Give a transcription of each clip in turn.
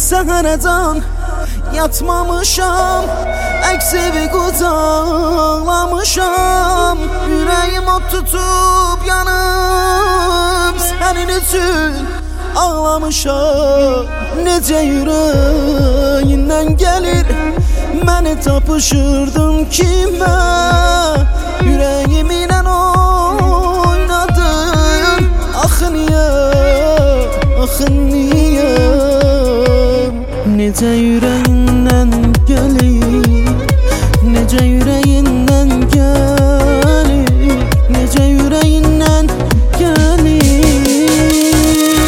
Səhərəcan yatmamışam, əksivi qucaqlamışam. Ürəyim od tutub yanıb, sənin üçün ağlamışam. Necə ürəyindən gəlir, məni tapışırdın kimə? Ürəyimlə oynadın, axı niyə, axı niyə? Necə ürəyindən gəlir, necə ürəyindən gəlir, necə ürəyindən gəlir.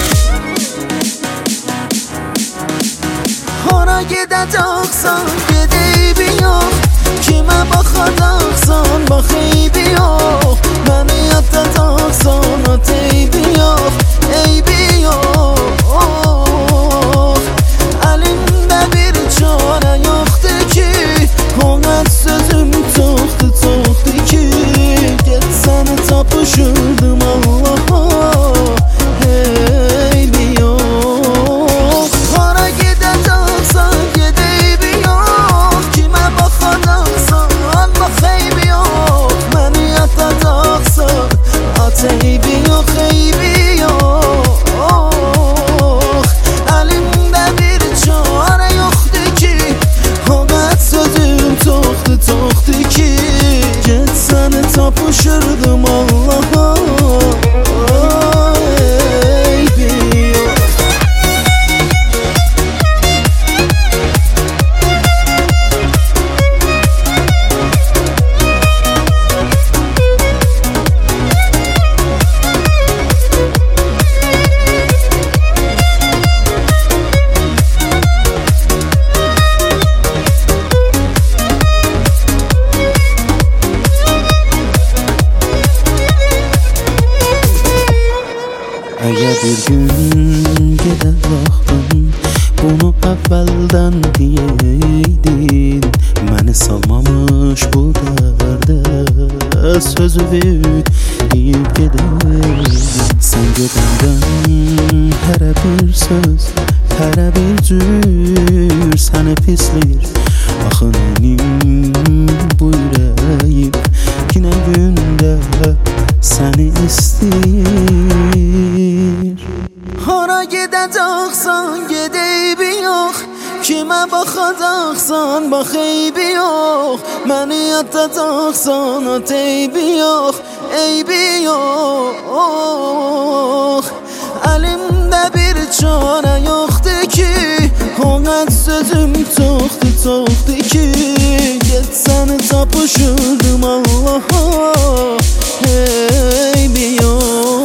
Hara gedəcəksən, ged eybi yox. Kimə baxacaqsan, bax eybi yox. Məni yatacaqsan, at eybi yox, eybi yox. Əlimdə bir çarə yoxdur ki, qonaq sözüm çoxdur, çoxdur ki. Get səni tapışırdım Allaha, eybi yox. Hara gedəcəksən, ged eybi yox. Kimə baxacaqsan, bax eybi yox. Məni yatacaqsan, at eybi yox, eybi yox. Əlimdə bir çarə yoxdur ki, qonaq sözüm çoxdur, çoxdur ki. Get səni tapışırdım Allaha, eybi yox. Əgər bir gün gedə vaxtın, bunu əvvəldən deyeydin. Məni salmamış bu dərdə, sözü deyib gedəydin. Sən gedəndən hərə bir söz, hərə bir cür səni pisləyir. Axı mənim bu ürəyim yenə gündə səni istəyir. Hara gedəcəksən, ged eybi yox. Kimə baxacaqsan, bax eybi yox. Məni yatacaqsan, at eybi yox, eybi yox. Əlimdə bir çarə yoxdur ki, qonaq sözüm çoxdur, çoxdur ki. Get səni tapışırdım Allaha, eybi yox.